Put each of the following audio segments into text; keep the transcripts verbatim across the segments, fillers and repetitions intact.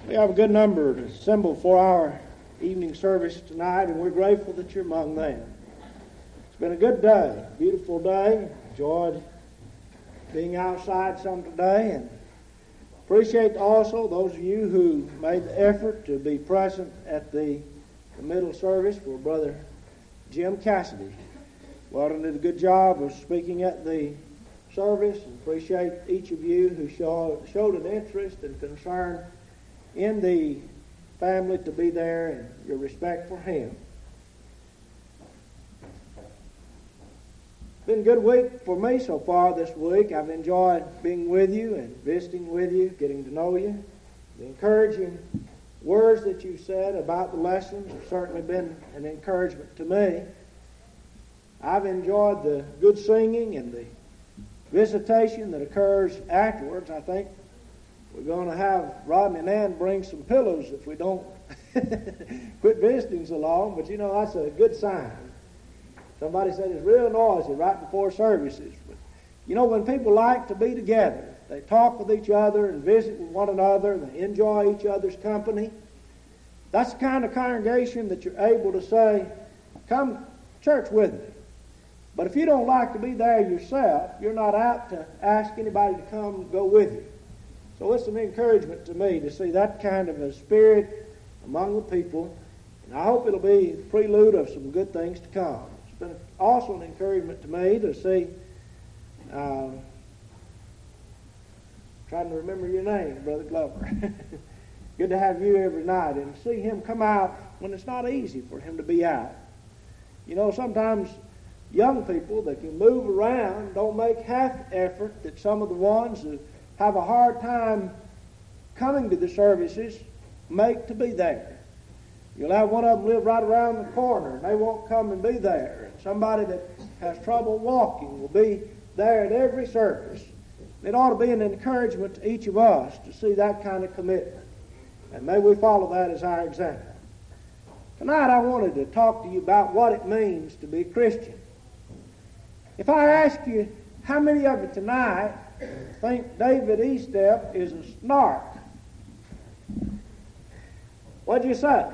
We have a good number assembled for our evening service tonight, and we're grateful that you're among them. It's been a good day, beautiful day. Enjoyed being outside some today, and appreciate also those of you who made the effort to be present at the, the middle service for Brother Jim Cassidy. Weldon did a good job of speaking at the service, and appreciate each of you who show, showed an interest and concern in the family to be there and your respect for him. It's been a good week for me so far this week. I've enjoyed being with you and visiting with you, getting to know you. The encouraging words that you said about the lessons have certainly been an encouragement to me. I've enjoyed the good singing and the visitation that occurs afterwards. I think we're going to have Rodney and Ann bring some pillows if we don't quit visiting so long, but you know, that's a good sign. Somebody said it's real noisy right before services. But you know, when people like to be together, they talk with each other and visit with one another, and they enjoy each other's company. That's the kind of congregation that you're able to say, come to church with me. But if you don't like to be there yourself, you're not out to ask anybody to come and go with you. So it's an encouragement to me to see that kind of a spirit among the people, and I hope it'll be the prelude of some good things to come. It's been also an encouragement to me to see, uh, trying to remember your name, Brother Glover. Good to have you every night, and see him come out when it's not easy for him to be out. You know, sometimes young people that can move around don't make half the effort that some of the ones who have a hard time coming to the services make to be there. You'll have one of them live right around the corner, and they won't come and be there. And somebody that has trouble walking will be there at every service. It ought to be an encouragement to each of us to see that kind of commitment. And may we follow that as our example. Tonight I wanted to talk to you about what it means to be a Christian. If I ask you, how many of you tonight think David Estep is a snark? What'd you say?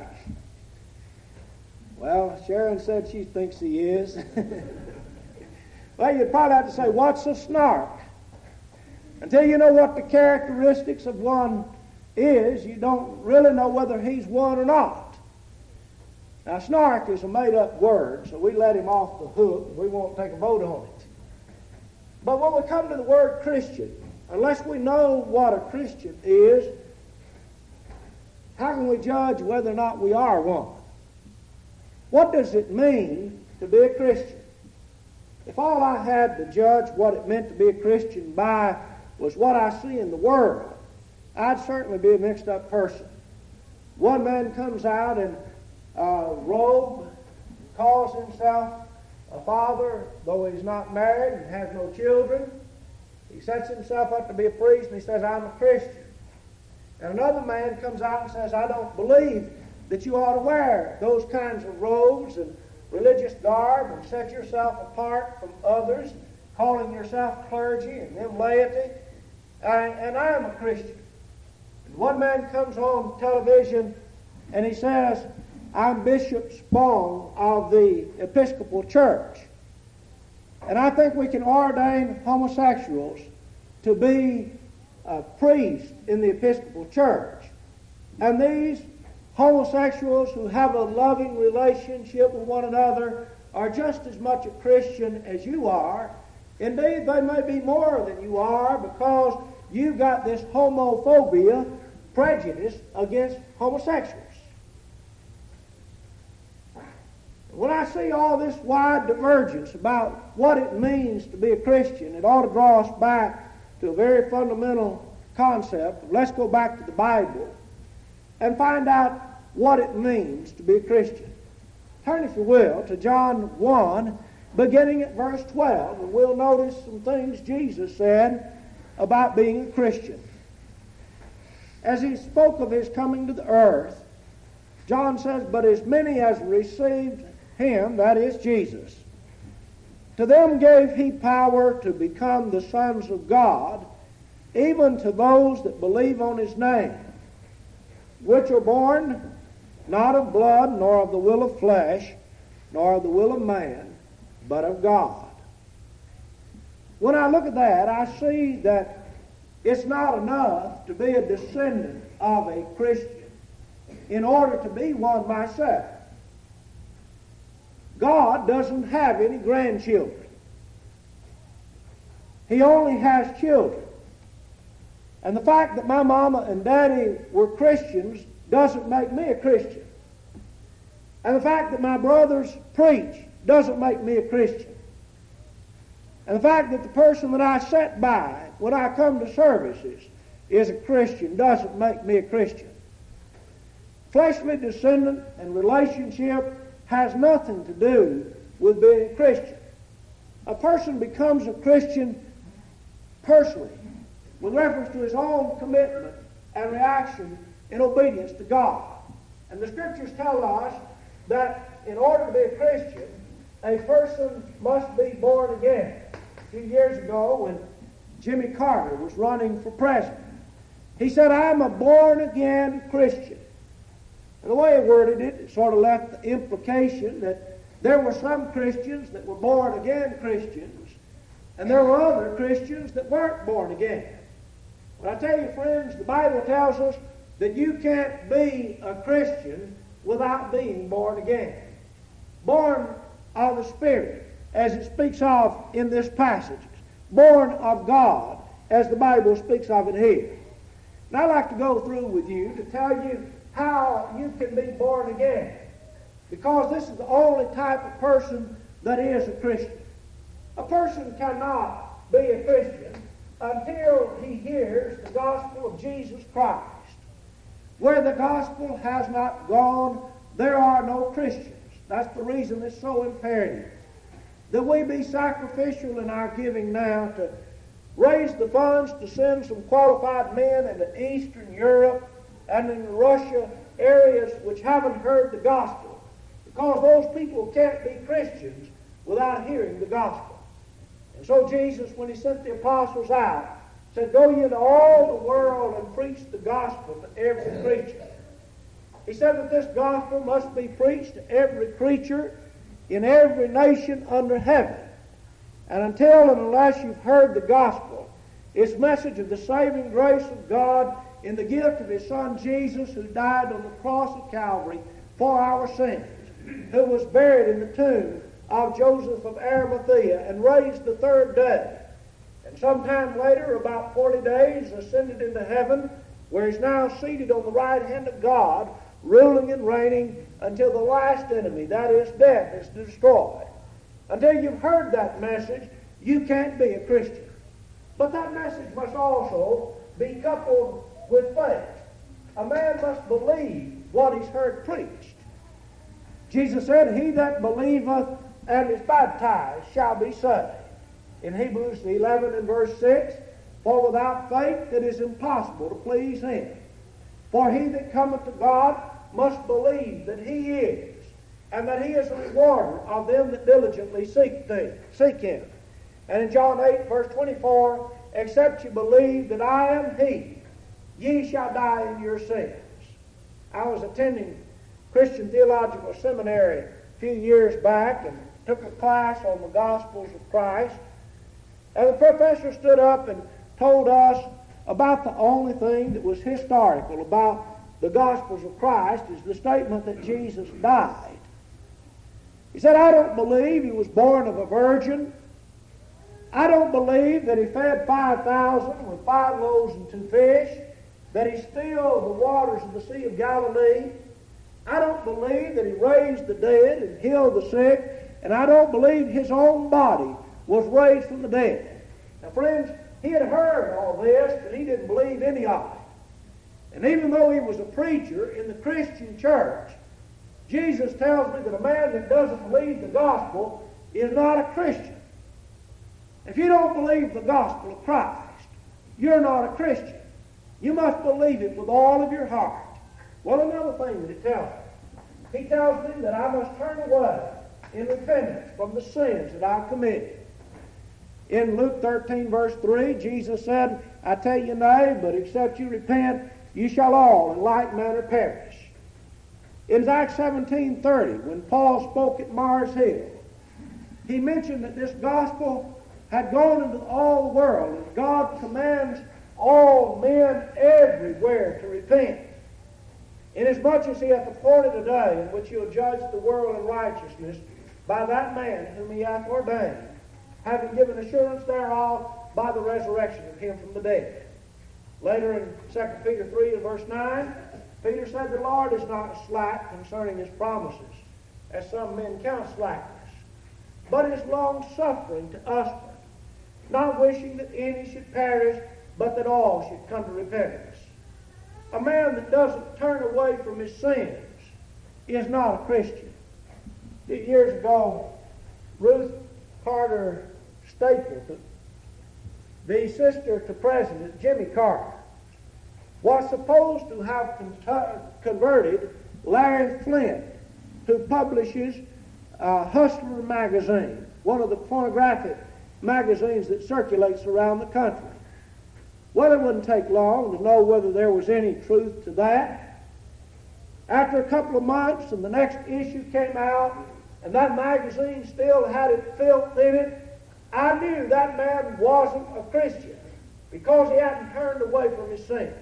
Well, Sharon said she thinks he is. Well, you'd probably have to say, what's a snark? Until you know what the characteristics of one is, you don't really know whether he's one or not. Now, snark is a made-up word, so we let him off the hook, and we won't take a vote on it. But when we come to the word Christian, unless we know what a Christian is, how can we judge whether or not we are one? What does it mean to be a Christian? If all I had to judge what it meant to be a Christian by was what I see in the world, I'd certainly be a mixed-up person. One man comes out in a robe, calls himself a father, though he's not married and has no children. He sets himself up to be a priest, and he says, I'm a Christian. And another man comes out and says, I don't believe that you ought to wear those kinds of robes and religious garb and set yourself apart from others, calling yourself clergy and them laity, and, and I am a Christian. And one man comes on television and he says, I'm Bishop Spong of the Episcopal Church. And I think we can ordain homosexuals to be a priest in the Episcopal Church. And these homosexuals who have a loving relationship with one another are just as much a Christian as you are. Indeed, they may be more than you are, because you've got this homophobia, prejudice against homosexuals. When I see all this wide divergence about what it means to be a Christian, it ought to draw us back to a very fundamental concept. Let's go back to the Bible and find out what it means to be a Christian. Turn, if you will, to John one, beginning at verse twelve, and we'll notice some things Jesus said about being a Christian. As he spoke of his coming to the earth, John says, but as many as received him, that is Jesus, to them gave he power to become the sons of God, even to those that believe on his name, which are born not of blood, nor of the will of flesh, nor of the will of man, but of God. When I look at that, I see that it's not enough to be a descendant of a Christian in order to be one myself. God doesn't have any grandchildren. He only has children. And the fact that my mama and daddy were Christians doesn't make me a Christian. And the fact that my brothers preach doesn't make me a Christian. And the fact that the person that I sit by when I come to services is a Christian doesn't make me a Christian. Fleshly descendant and relationship has nothing to do with being a Christian. A person becomes a Christian personally with reference to his own commitment and reaction in obedience to God. And the Scriptures tell us that in order to be a Christian, a person must be born again. A few years ago, when Jimmy Carter was running for president, he said, "I'm a born-again Christian." And the way he worded it, it sort of left the implication that there were some Christians that were born-again Christians, and there were other Christians that weren't born again. But I tell you, friends, the Bible tells us that you can't be a Christian without being born again. Born of the Spirit, as it speaks of in this passage. Born of God, as the Bible speaks of it here. And I'd like to go through with you to tell you how you can be born again. Because this is the only type of person that is a Christian. A person cannot be a Christian until he hears the gospel of Jesus Christ. Where the gospel has not gone, there are no Christians. That's the reason it's so imperative that we be sacrificial in our giving now to raise the funds to send some qualified men into Eastern Europe and in Russia, areas which haven't heard the gospel, because those people can't be Christians without hearing the gospel. And so Jesus, when he sent the apostles out, said, "Go ye into all the world and preach the gospel to every creature." He said that this gospel must be preached to every creature in every nation under heaven. And until and unless you've heard the gospel, its message of the saving grace of God in the gift of his Son Jesus, who died on the cross of Calvary for our sins, who was buried in the tomb of Joseph of Arimathea and raised the third day, and sometime later, about forty days, ascended into heaven, where he's now seated on the right hand of God, ruling and reigning until the last enemy, that is death, is destroyed. Until you've heard that message, you can't be a Christian. But that message must also be coupled with faith. A man must believe what he's heard preached. Jesus said, "He that believeth and is baptized shall be saved." In Hebrews eleven and verse six, "For without faith it is impossible to please him. For he that cometh to God must believe that he is, and that he is a rewarder of them that diligently seek thee, seek him." And in John eight, verse twenty-four, "Except you believe that I am he, ye shall die in your sins." I was attending Christian Theological Seminary a few years back and took a class on the Gospels of Christ. And the professor stood up and told us about the only thing that was historical about the Gospels of Christ is the statement that Jesus died. He said, "I don't believe he was born of a virgin. I don't believe that he fed five thousand with five loaves and two fish, that he stilled the waters of the Sea of Galilee. I don't believe that he raised the dead and healed the sick, and I don't believe his own body was raised from the dead." Now, friends, he had heard all this, but he didn't believe any of it. And even though he was a preacher in the Christian church, Jesus tells me that a man that doesn't believe the gospel is not a Christian. If you don't believe the gospel of Christ, you're not a Christian. You must believe it with all of your heart. Well, another thing that it tells me, he tells me that I must turn away in repentance from the sins that I've committed. In Luke thirteen, verse three, Jesus said, "I tell you nay, but except you repent, ye shall all in like manner perish. In Acts seventeen thirty, when Paul spoke at Mars Hill, he mentioned that this gospel had gone into all the world, and God commands all men everywhere to repent. Inasmuch as he hath appointed a day in which he will judge the world in righteousness by that man whom he hath ordained, having given assurance thereof by the resurrection of him from the dead. Later in Second Peter three and verse nine, Peter said, the Lord is not slack concerning his promises, as some men count slackness, but is long-suffering to usward, not wishing that any should perish, but that all should come to repentance. A man that doesn't turn away from his sins is not a Christian. Years ago, Ruth Carter Stapleton, the sister to President Jimmy Carter, was supposed to have con- converted Larry Flint, who publishes uh, Hustler magazine, one of the pornographic magazines that circulates around the country. Well, it wouldn't take long to know whether there was any truth to that. After a couple of months and the next issue came out, and that magazine still had its filth in it, I knew that man wasn't a Christian because he hadn't turned away from his sins.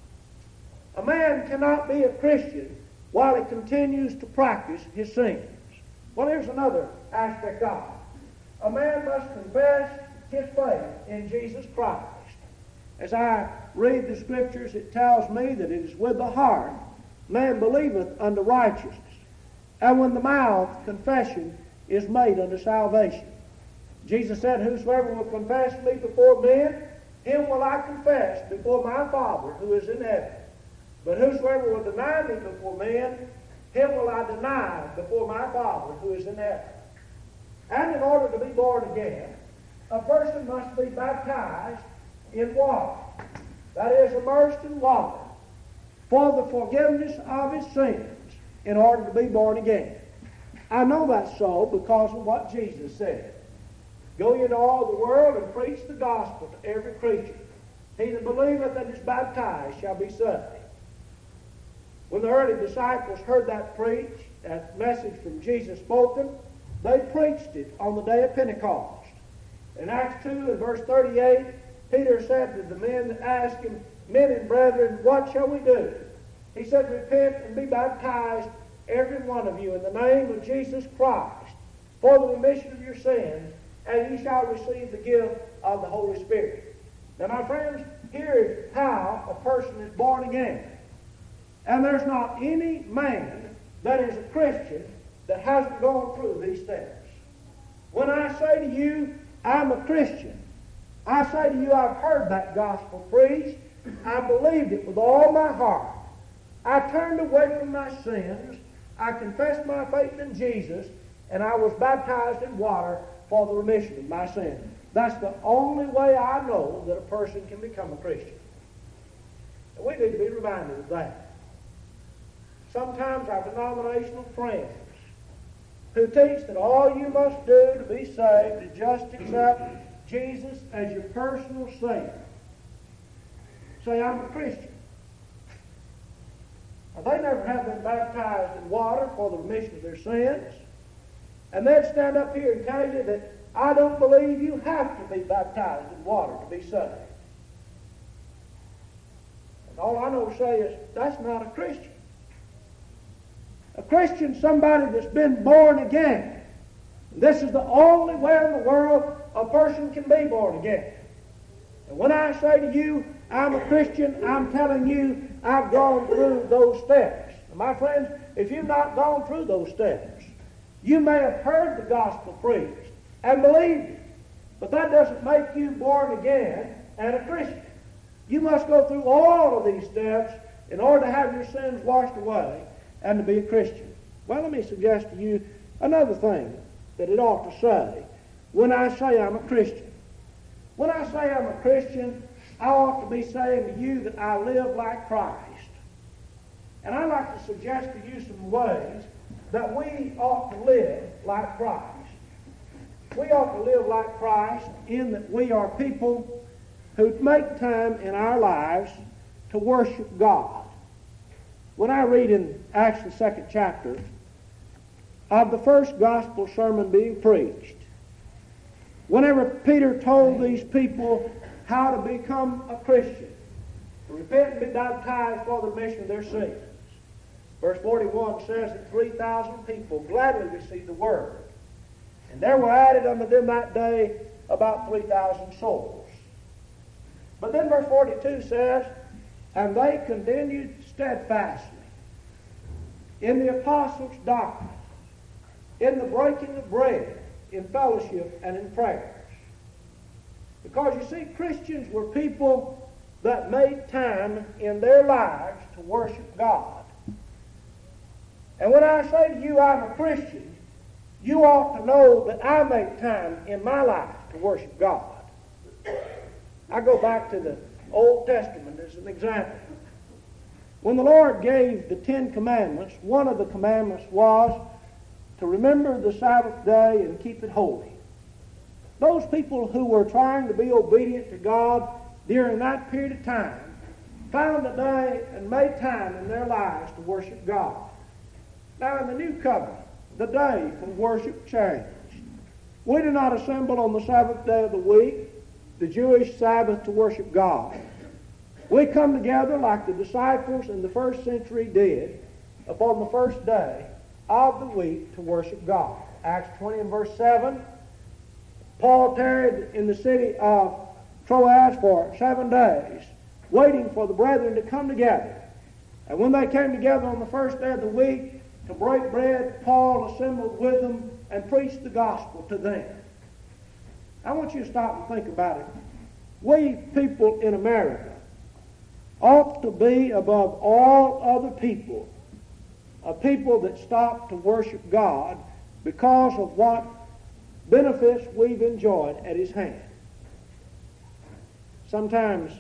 A man cannot be a Christian while he continues to practice his sins. Well, here's another aspect of it. A man must confess his faith in Jesus Christ. As I read the Scriptures, it tells me that it is with the heart man believeth unto righteousness, and when the mouth confession is made unto salvation. Jesus said, whosoever will confess me before men, him will I confess before my Father who is in heaven. But whosoever will deny me before men, him will I deny before my Father who is in heaven. And in order to be born again, a person must be baptized in water, that is, immersed in water, for the forgiveness of his sins in order to be born again. I know that's so because of what Jesus said. Go ye into all the world and preach the gospel to every creature. He that believeth and is baptized shall be saved. When the early disciples heard that preach, that message from Jesus spoken, they preached it on the day of Pentecost. In Acts two and verse thirty-eight, Peter said to the men that asked him, men and brethren, what shall we do? He said, repent and be baptized, every one of you, in the name of Jesus Christ, for the remission of your sins, and ye shall receive the gift of the Holy Spirit. Now, my friends, here is how a person is born again. And there's not any man that is a Christian that hasn't gone through these steps. When I say to you, I'm a Christian, I say to you, I've heard that gospel preached. I believed it with all my heart. I turned away from my sins. I confessed my faith in Jesus, and I was baptized in water for the remission of my sins. That's the only way I know that a person can become a Christian. And we need to be reminded of that. Sometimes our denominational friends who teach that all you must do to be saved is just accept Jesus as your personal Savior. Say, I'm a Christian. Now, they never have been baptized in water for the remission of their sins. And they'd stand up here and tell you that I don't believe you have to be baptized in water to be saved. And all I know to say is, that's not a Christian. A Christian is somebody that's been born again. This is the only way in the world a person can be born again. And when I say to you, I'm a Christian, I'm telling you, I've gone through those steps. And my friends, if you've not gone through those steps, you may have heard the gospel preached and believed it, but that doesn't make you born again and a Christian. You must go through all of these steps in order to have your sins washed away and to be a Christian. Well, let me suggest to you another thing that it ought to say when I say I'm a Christian. When I say I'm a Christian, I ought to be saying to you that I live like Christ. And I'd like to suggest to you some ways that we ought to live like Christ. We ought to live like Christ in that we are people who make time in our lives to worship God. When I read in Acts the second chapter of the first gospel sermon being preached, whenever Peter told these people how to become a Christian, to repent and be baptized for the remission of their sins, verse forty-one says that three thousand people gladly received the word. And there were added unto them that day about three thousand souls. But then verse forty-two says, and they continued steadfastly in the apostles' doctrine, in the breaking of bread, in fellowship, and in prayers. Because you see, Christians were people that made time in their lives to worship God. And when I say to you I'm a Christian, you ought to know that I make time in my life to worship God. I go back to the Old Testament as an example. When the Lord gave the Ten Commandments, one of the commandments was to remember the Sabbath day and keep it holy. Those people who were trying to be obedient to God during that period of time found a day and made time in their lives to worship God. Now in the New Covenant, the day for worship changed. We do not assemble on the Sabbath day of the week, the Jewish Sabbath, to worship God. We come together like the disciples in the first century did upon the first day of the week to worship God. Acts twenty and verse seven, Paul tarried in the city of Troas for seven days, waiting for the brethren to come together. And when they came together on the first day of the week to break bread, Paul assembled with them and preached the gospel to them. I want you to stop and think about it. We people in America ought to be, above all other people, a people that stop to worship God because of what benefits we've enjoyed at His hand. Sometimes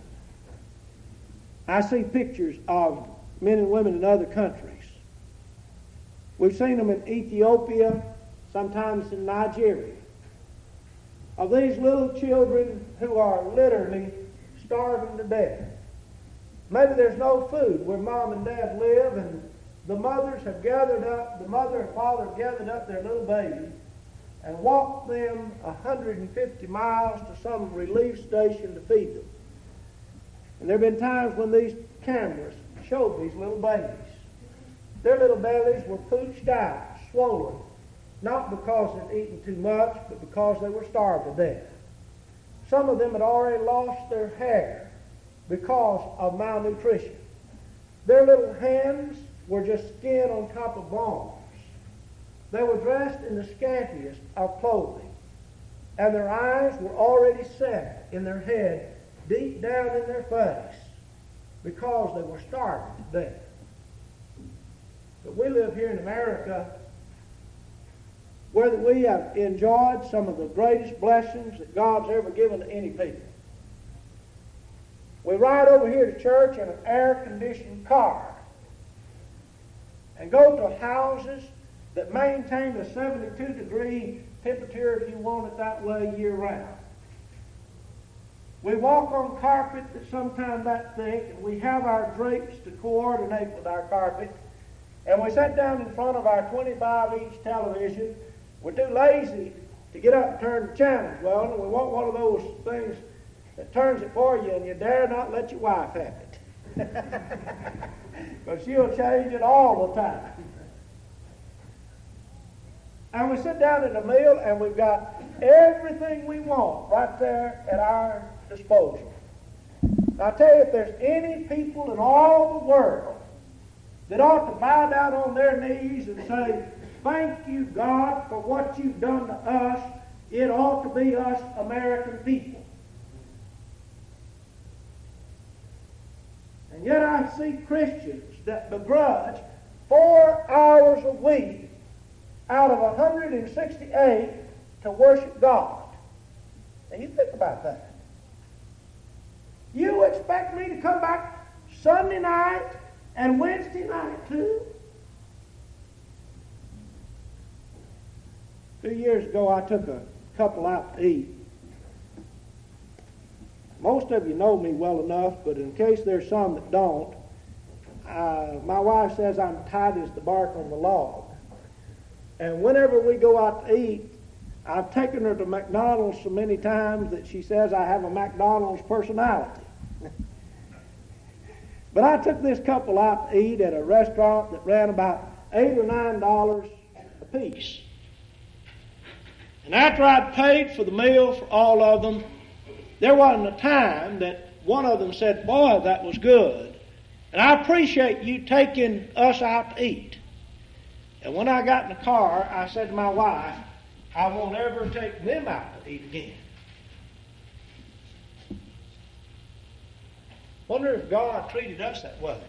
I see pictures of men and women in other countries. We've seen them in Ethiopia, sometimes in Nigeria, of these little children who are literally starving to death. Maybe there's no food where mom and dad live, and the mothers have gathered up, the mother and father have gathered up their little babies and walked them one hundred fifty miles to some relief station to feed them. And there have been times when these cameras showed these little babies. Their little bellies were pooched out, swollen, not because they'd eaten too much, but because they were starved to death. Some of them had already lost their hair because of malnutrition. Their little hands were just skin on top of bones. They were dressed in the scantiest of clothing, and their eyes were already set in their head, deep down in their face, because they were starving to death. But we live here in America where we have enjoyed some of the greatest blessings that God's ever given to any people. We ride over here to church in an air-conditioned car and go to houses that maintain a seventy-two degree temperature, if you want it that way, year-round. We walk on carpet that's sometimes that thick, and we have our drapes to coordinate with our carpet, and we sit down in front of our twenty-five inch television. We're too lazy to get up and turn the channels. Well, we want one of those things that turns it for you, and you dare not let your wife have it. Because she'll change it all the time. And we sit down at a meal, and we've got everything we want right there at our disposal. Now, I tell you, if there's any people in all the world that ought to bow down on their knees and say, thank you, God, for what you've done to us, it ought to be us American people. And yet I see Christians that begrudge four hours a week out of one hundred sixty-eight to worship God. And you think about that. You expect me to come back Sunday night and Wednesday night too? Two years ago I took a couple out to eat. most of you know me well enough, but in case there's some that don't, uh, my wife says I'm tight as the bark on the log. And whenever we go out to eat, I've taken her to McDonald's so many times that she says I have a McDonald's personality. But I took this couple out to eat at a restaurant that ran about eight or nine dollars a piece. And after I'd paid for the meal for all of them, there wasn't a time that one of them said, "Boy, that was good. And I appreciate you taking us out to eat." And when I got in the car, I said to my wife, "I won't ever take them out to eat again." Wonder if God treated us that way.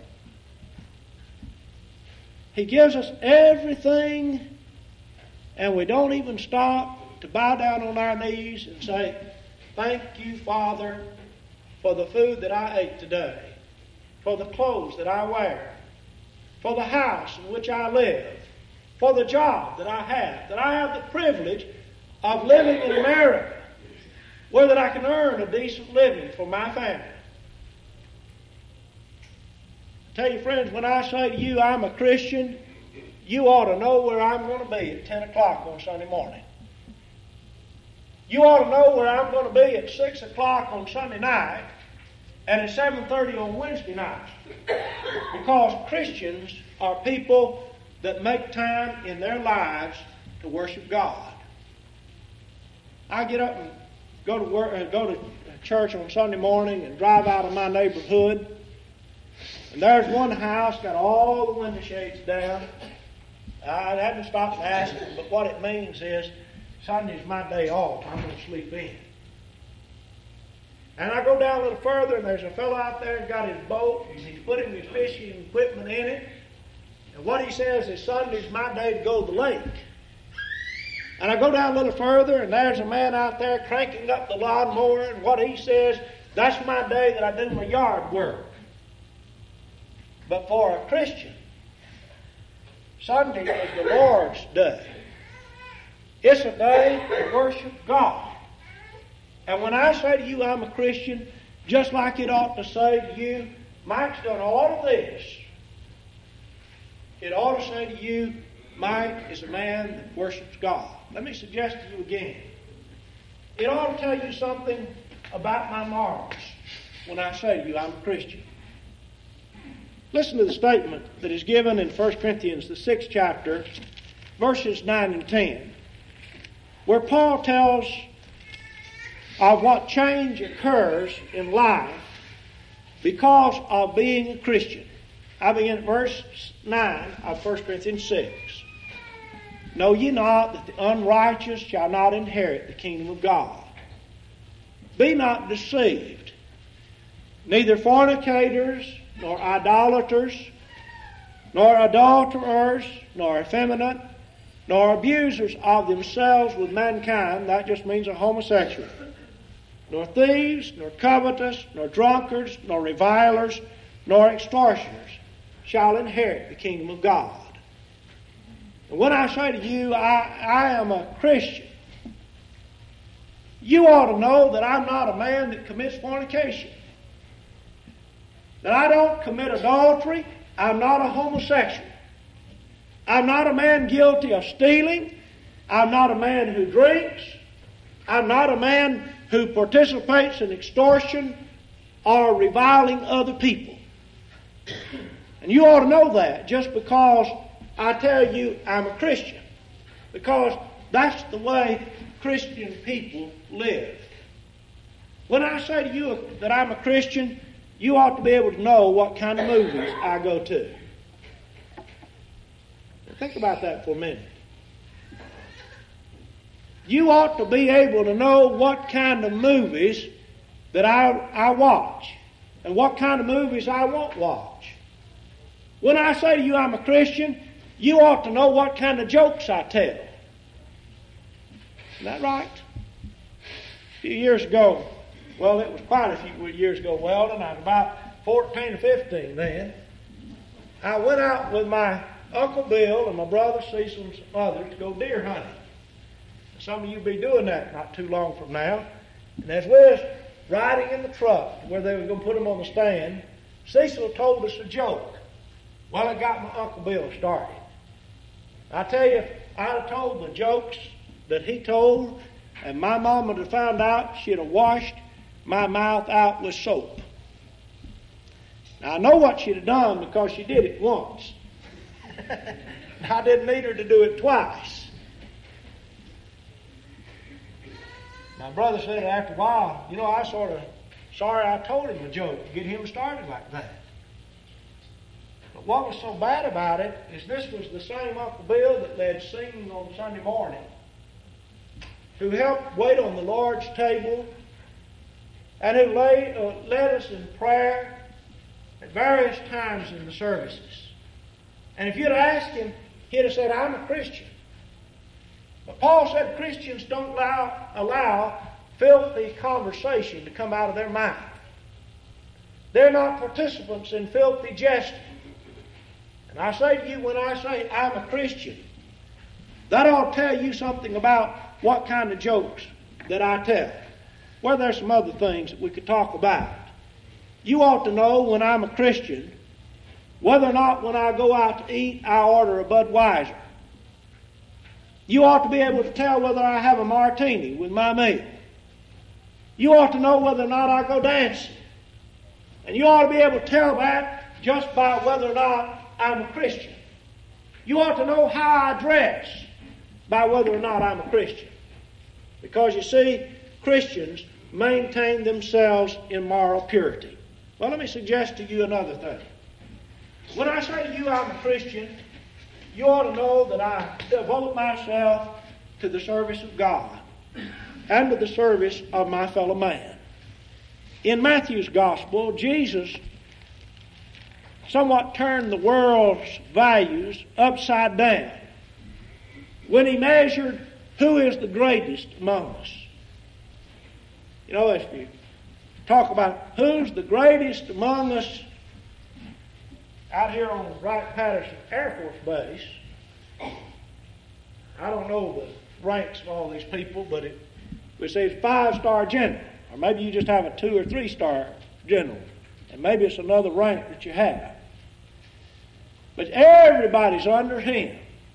He gives us everything, and we don't even stop to bow down on our knees and say, "Thank you, Father, for the food that I ate today, for the clothes that I wear, for the house in which I live, for the job that I have, that I have the privilege of living in America, where that I can earn a decent living for my family." I tell you, friends, when I say to you I'm a Christian, you ought to know where I'm going to be at ten o'clock on Sunday morning. You ought to know where I'm going to be at six o'clock on Sunday night and at seven thirty on Wednesday night. Because Christians are people that make time in their lives to worship God. I get up and go to work, uh, go to church on Sunday morning and drive out of my neighborhood. And there's one house got all the window shades down. I hadn't stopped and asked them, but what it means is Sunday's my day off. I'm going to sleep in. And I go down a little further, and there's a fellow out there who's got his boat, and he's putting his fishing equipment in it. And what he says is Sunday's my day to go to the lake. And I go down a little further, and there's a man out there cranking up the lawnmower, and what he says, that's my day that I do my yard work. But for a Christian, Sunday is the Lord's day. It's a day to worship God. And when I say to you I'm a Christian, just like it ought to say to you, Mike's done all of this, it ought to say to you, Mike is a man that worships God. Let me suggest to you again. It ought to tell you something about my morals when I say to you I'm a Christian. Listen to the statement that is given in First Corinthians, the sixth chapter, verses nine and ten, where Paul tells of what change occurs in life because of being a Christian. I begin at verse nine of First Corinthians six. "Know ye not that the unrighteous shall not inherit the kingdom of God? Be not deceived. Neither fornicators, nor idolaters, nor adulterers, nor effeminate, nor abusers of themselves with mankind," that just means a homosexual, "nor thieves, nor covetous, nor drunkards, nor revilers, nor extortioners shall inherit the kingdom of God." And when I say to you, I, I am a Christian, you ought to know that I'm not a man that commits fornication, that I don't commit adultery. I'm not a homosexual. I'm not a man guilty of stealing. I'm not a man who drinks. I'm not a man who participates in extortion or reviling other people. And you ought to know that just because I tell you I'm a Christian. Because that's the way Christian people live. When I say to you that I'm a Christian, you ought to be able to know what kind of movies I go to. Think about that for a minute. You ought to be able to know what kind of movies that I, I watch and what kind of movies I won't watch. When I say to you I'm a Christian, you ought to know what kind of jokes I tell. Isn't that right? A few years ago, well, it was quite a few years ago, Weldon. I was about fourteen or fifteen then. I went out with my Uncle Bill and my brother Cecil and some others to go deer hunting. Some of you will be doing that not too long from now. And as we was riding in the truck where they were going to put him on the stand, Cecil told us a joke. Well, it got my Uncle Bill started. I tell you, if I'd have told the jokes that he told, and my mama had found out, she'd have washed my mouth out with soap. Now, I know what she'd have done because she did it once. I didn't need her to do it twice. My brother said after a while, you know, I sort of sorry I told him a joke to get him started like that. But what was so bad about it is this was the same Uncle Bill that led singing on Sunday morning, who helped wait on the Lord's table, and who lay, uh, led us in prayer at various times in the services. And if you'd asked him, he'd have said, I'm a Christian. But Paul said Christians don't allow, allow filthy conversation to come out of their mouth. They're not participants in filthy jesting. And I say to you, when I say I'm a Christian, that ought to tell you something about what kind of jokes that I tell. Well, there's some other things that we could talk about. You ought to know when I'm a Christian whether or not when I go out to eat I order a Budweiser. You ought to be able to tell whether I have a martini with my meal. You ought to know whether or not I go dancing. And you ought to be able to tell that just by whether or not I'm a Christian. You ought to know how I dress by whether or not I'm a Christian. Because you see, Christians maintain themselves in moral purity. Well, let me suggest to you another thing. When I say to you I'm a Christian, you ought to know that I devote myself to the service of God and to the service of my fellow man. In Matthew's Gospel, Jesus somewhat turned the world's values upside down when he measured who is the greatest among us. You know, if you talk about who's the greatest among us, out here on Wright-Patterson Air Force Base, I don't know the ranks of all these people, but it, we say it's five-star general, or maybe you just have a two- or three-star general, and maybe it's another rank that you have. But everybody's under him.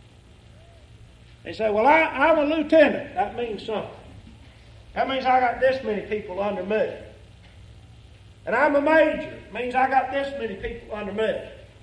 They say, well, I, I'm a lieutenant. That means something. That means I got this many people under me. And I'm a major. It means I got this many people under me.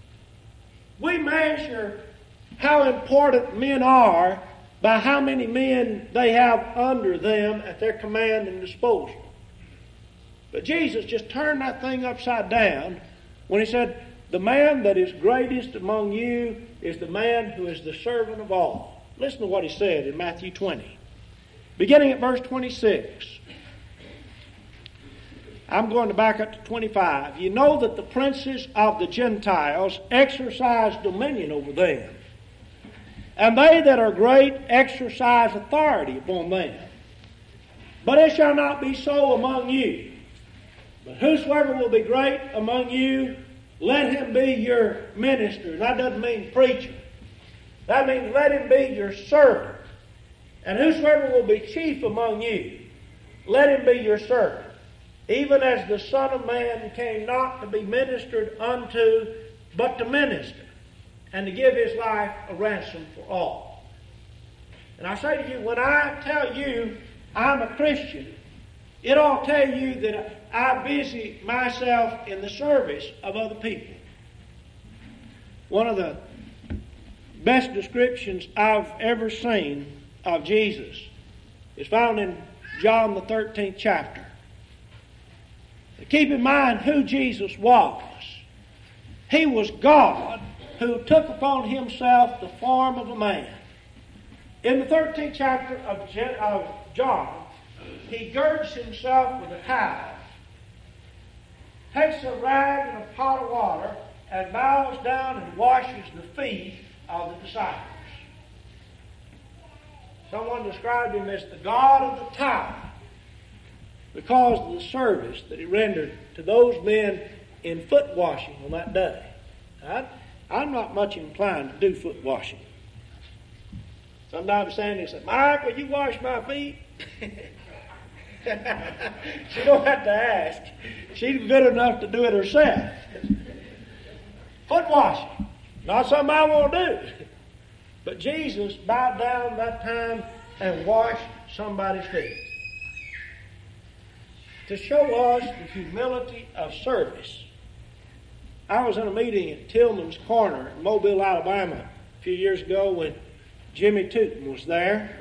We measure how important men are by how many men they have under them at their command and disposal. But Jesus just turned that thing upside down when he said, the man that is greatest among you is the man who is the servant of all. Listen to what he said in Matthew twenty. Beginning at verse twenty-six. I'm going to back up to twenty-five. You know that the princes of the Gentiles exercise dominion over them, and they that are great exercise authority upon them. But it shall not be so among you. But whosoever will be great among you, let him be your minister. That doesn't mean preacher. That means let him be your servant. And whosoever will be chief among you, let him be your servant. Even as the Son of Man came not to be ministered unto, but to minister, and to give his life a ransom for all. And I say to you, when I tell you I'm a Christian, it ought to tell you that I busy myself in the service of other people. One of the best descriptions I've ever seen of Jesus is found in John the thirteenth chapter. Keep in mind who Jesus was. He was God who took upon himself the form of a man. In the thirteenth chapter of, Je- of John, he girds himself with a towel, takes a rag and a pot of water, and bows down and washes the feet of the disciples. Someone described him as the God of the towel because of the service that he rendered to those men in foot washing on that day. I, I'm not much inclined to do foot washing. Sometimes Sandy said, Mike, will you wash my feet? She don't have to ask. She's good enough to do it herself. Foot washing. Not something I want to do. But Jesus bowed down that time and washed somebody's feet. To show us the humility of service. I was in a meeting at Tillman's Corner in Mobile, Alabama a few years ago when Jimmy Tootin was there.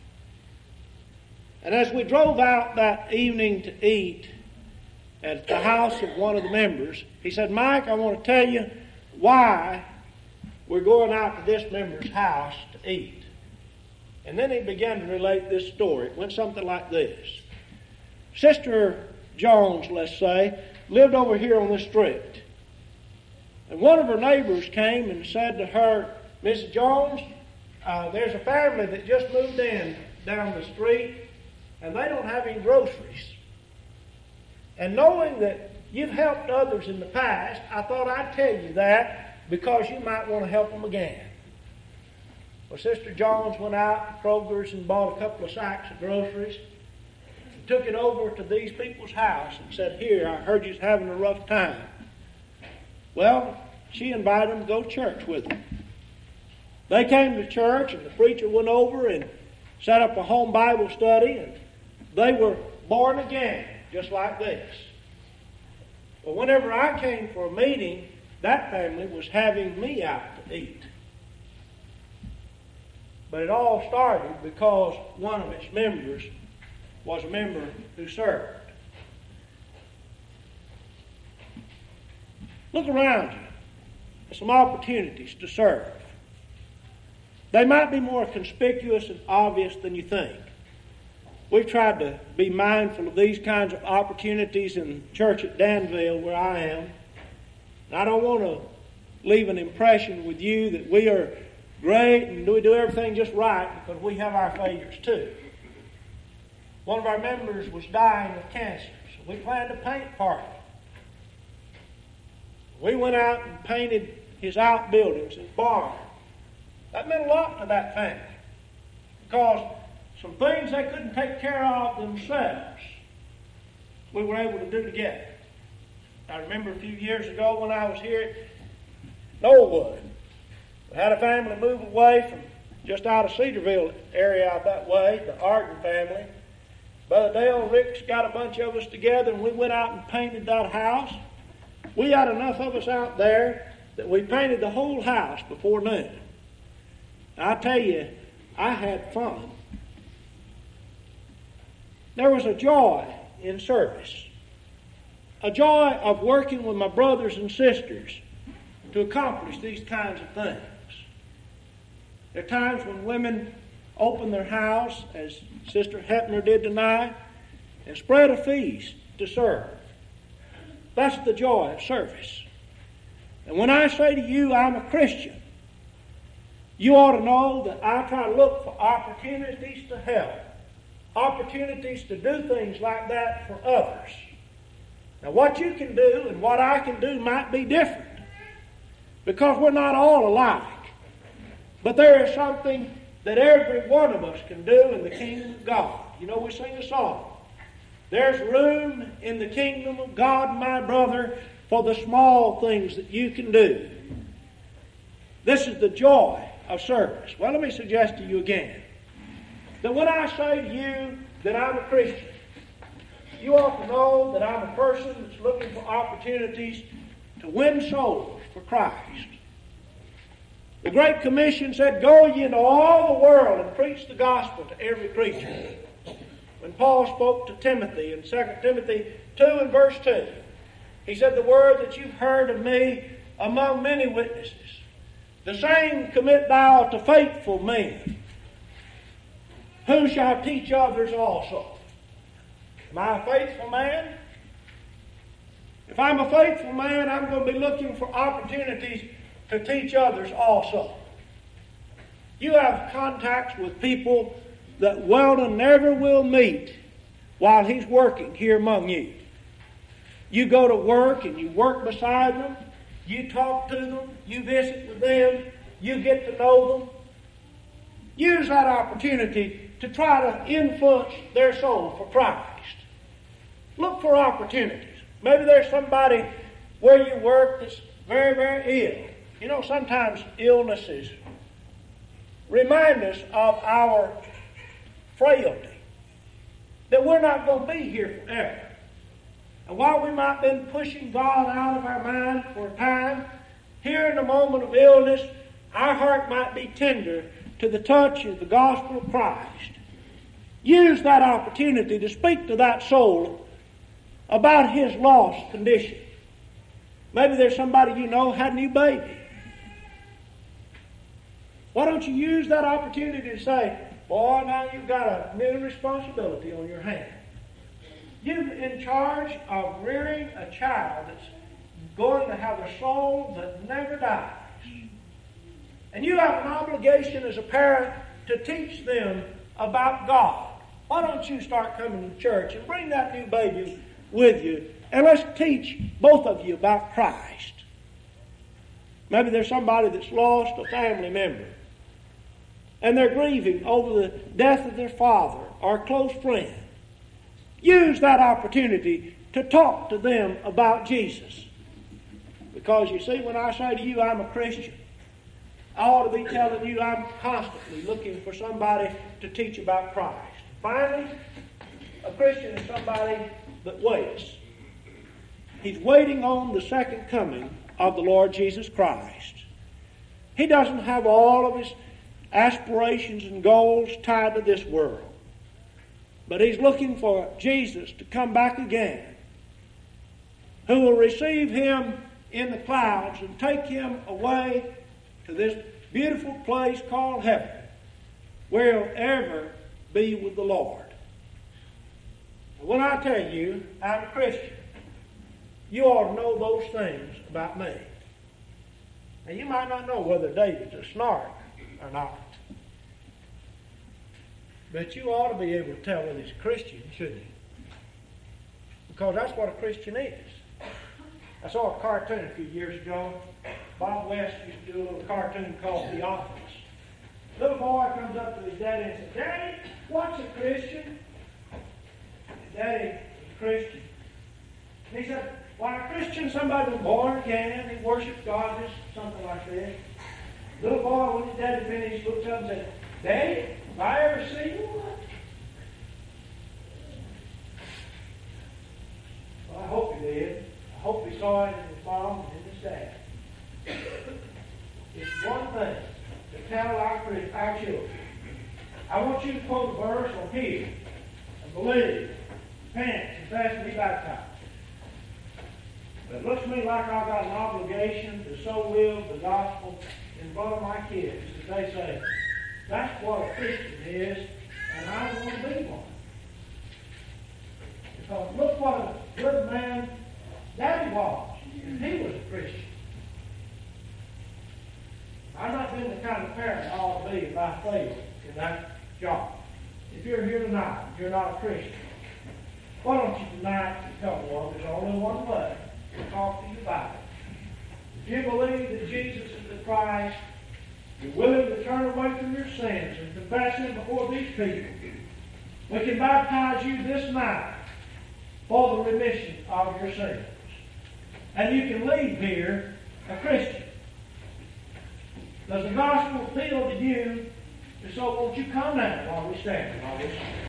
And as we drove out that evening to eat at the house of one of the members, he said, Mike, I want to tell you why we're going out to this member's house to eat. And then he began to relate this story. It went something like this. Sister Jones, let's say, lived over here on this street. And one of her neighbors came and said to her, Missus Jones, uh, there's a family that just moved in down the street, and they don't have any groceries. And knowing that you've helped others in the past, I thought I'd tell you that because you might want to help them again. Well, Sister Jones went out to Kroger's and bought a couple of sacks of groceries, and took it over to these people's house and said, here, I heard you're having a rough time. Well, she invited them to go to church with them. They came to church, and the preacher went over and set up a home Bible study, and they were born again, just like this. But whenever I came for a meeting, that family was having me out to eat. But it all started because one of its members was a member who served. Look around you. There's some opportunities to serve. They might be more conspicuous and obvious than you think. We've tried to be mindful of these kinds of opportunities in church at Danville, where I am. And I don't want to leave an impression with you that we are great and we do everything just right, because we have our failures too. One of our members was dying of cancer, so we planned a paint party. We went out and painted his outbuildings, his barn. That meant a lot to that family, because some things they couldn't take care of themselves, we were able to do together. I remember a few years ago when I was here at Knollwood, we had a family move away from just out of Cedarville area out that way, the Arden family. Brother Dale and Rick's got a bunch of us together, and we went out and painted that house. We had enough of us out there that we painted the whole house before noon. I tell you, I had fun. There was a joy in service, a joy of working with my brothers and sisters to accomplish these kinds of things. There are times when women open their house, as Sister Hepner did tonight, and spread a feast to serve. That's the joy of service. And when I say to you, I'm a Christian, you ought to know that I try to look for opportunities to help, opportunities to do things like that for others. Now, what you can do and what I can do might be different, because we're not all alike. But there is something that every one of us can do in the kingdom of God. You know, we sing a song. There's room in the kingdom of God, my brother, for the small things that you can do. This is the joy of service. Well, let me suggest to you again that when I say to you that I'm a Christian, you ought to know that I'm a person that's looking for opportunities to win souls for Christ. The Great Commission said, go ye into all the world and preach the gospel to every creature. When Paul spoke to Timothy in Second Timothy two and verse two, he said, the word that you've heard of me among many witnesses, the same commit thou to faithful men, who shall teach others also. Am I a faithful man? If I'm a faithful man, I'm going to be looking for opportunities to teach others also. You have contacts with people that Weldon never will meet while he's working here among you. You go to work and you work beside them, you talk to them, you visit with them, you get to know them. Use that opportunity to try to influence their soul for Christ. Look for opportunities. Maybe there's somebody where you work that's very, very ill. You know, sometimes illnesses remind us of our frailty, that we're not going to be here forever. And while we might have been pushing God out of our mind for a time, here in the moment of illness, our heart might be tender to the touch of the gospel of Christ. Use that opportunity to speak to that soul about his lost condition. Maybe there's somebody you know had a new baby. Why don't you use that opportunity to say, boy, now you've got a new responsibility on your hands. You're in charge of rearing a child that's going to have a soul that never dies. And you have an obligation as a parent to teach them about God. Why don't you start coming to church and bring that new baby with you, and let's teach both of you about Christ. Maybe there's somebody that's lost a family member, and they're grieving over the death of their father or a close friend. Use that opportunity to talk to them about Jesus. Because you see, when I say to you I'm a Christian, I ought to be telling you I'm constantly looking for somebody to teach about Christ. Finally, a Christian is somebody that waits. He's waiting on the second coming of the Lord Jesus Christ. He doesn't have all of his aspirations and goals tied to this world. But he's looking for Jesus to come back again, who will receive him in the clouds and take him away to this beautiful place called heaven, where he'll ever be with the Lord. And when I tell you I'm a Christian, you ought to know those things about me. Now, you might not know whether David's a snark or not, but you ought to be able to tell whether he's a Christian, shouldn't you? Because that's what a Christian is. I saw a cartoon a few years ago. Bob West used to do a little cartoon called Theophilus. Little boy comes up to his daddy and says, "Daddy, what's a Christian?" His daddy was a Christian. And he said, "Why, a Christian is somebody who's born again, he worships God," just something like that. Little boy, when his daddy finished, looked up and said, "Daddy, have I ever seen one?" Well, I hope he did. I hope he saw it in his mom and in his dad. It's one thing to tell our, our children. I want you to quote a verse on here and believe, repent, confess, and be baptized. But it looks to me like I've got an obligation to so live the gospel in front of my kids that they say, that's what a Christian is, and I want to be one. Because look what a good man Daddy was, and he was a Christian. I've not been the kind of parent I ought to be if I failed in that job. If you're here tonight, if you're not a Christian, why don't you tonight come along? There's only one way to talk to you about it. If you believe that Jesus is the Christ, you're willing to turn away from your sins and confess Him before these people, we can baptize you this night for the remission of your sins. And you can leave here a Christian. Does the gospel appeal to you? If so, won't you come now while we stand? While we stand.